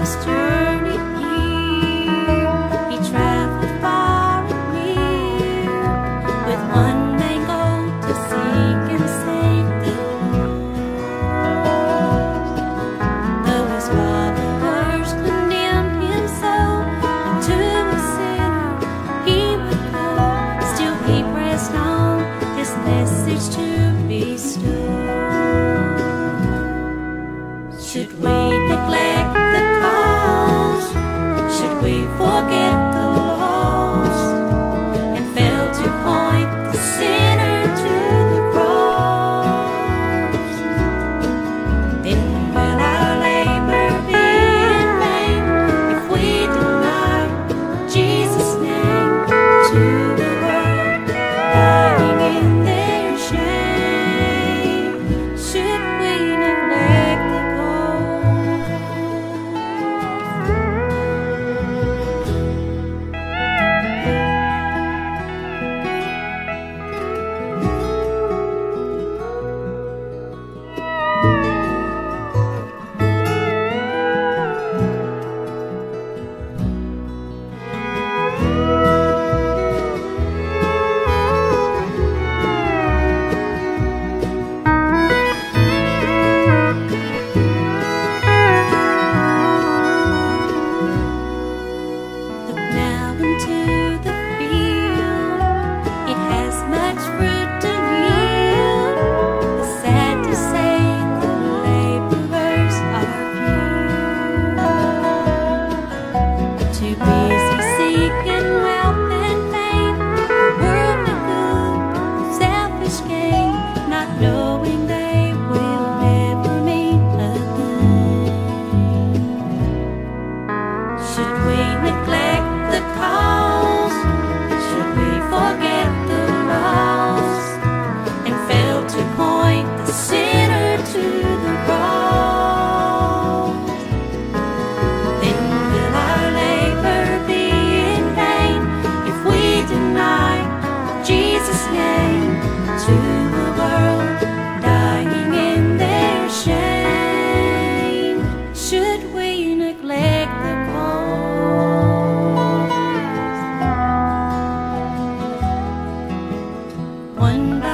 his journey here, he traveled far and near, with one main goal to seek and save the lost. Though his followers condemned him so, unto a sinner he would go, still he pressed on his message to bestow. Should we neglect the cause? Should we forget the lost, and fail to point the sinner to the cross? Then will our labor be in vain if we deny Jesus' name to the world, dying in their shame? Should we neglect the knowing they will never meet again? Should we neglect the cause? Should we forget the lost, and fail to point the sinner to the cross? Then will our labor be in vain if we deny Jesus' name to the world, dying in their shame? Should we neglect the cause? One